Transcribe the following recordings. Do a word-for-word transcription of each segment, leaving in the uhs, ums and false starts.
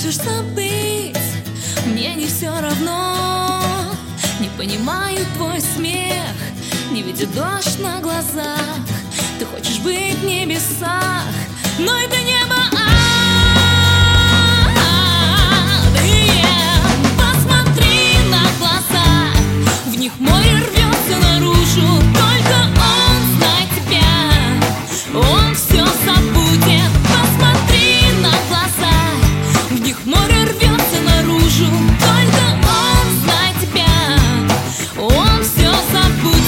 хочешь забыть, мне не все равно. Не понимаю твой смех, не видя дождь на глазах. Ты хочешь быть в небесах, но это небо ад. Посмотри на глаза, в них море рвется наружу. Только он знает тебя, он все забудет. Посмотри на глаза, в них море рвется наружу. Только он знает тебя, он все забудет.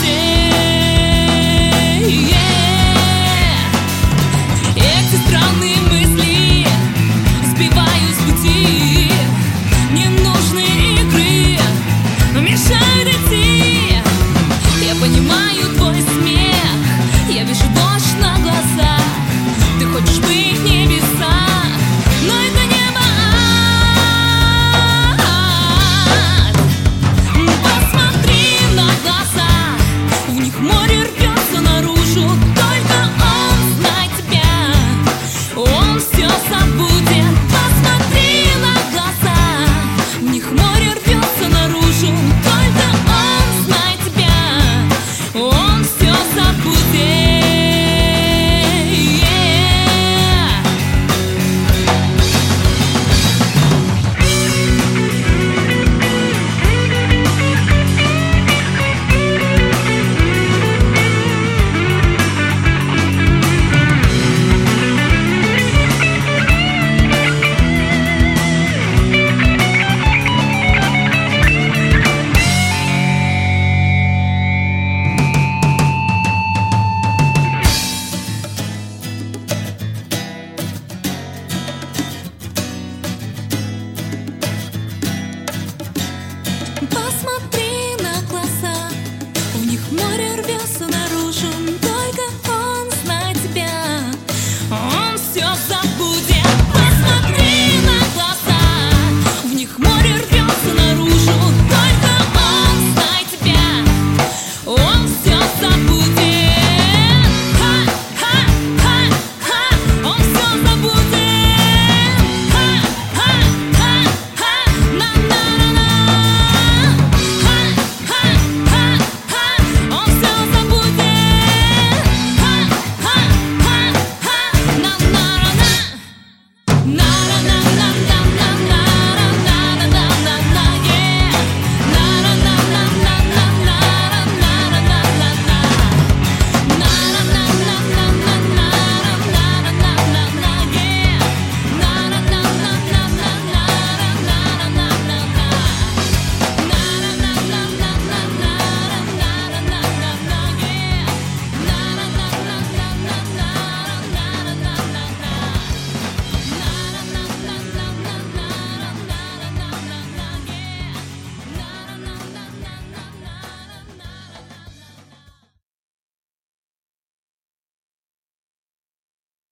Эти странные мысли сбивают с пути. Ненужные игры мешают идти. Я понимаю твой смех, я вижу дождь на глазах. Ты хочешь быть в небесах, но это небо ад. Посмотри на глаза, в них море рвется наружу. Только он знает тебя, он все забудет.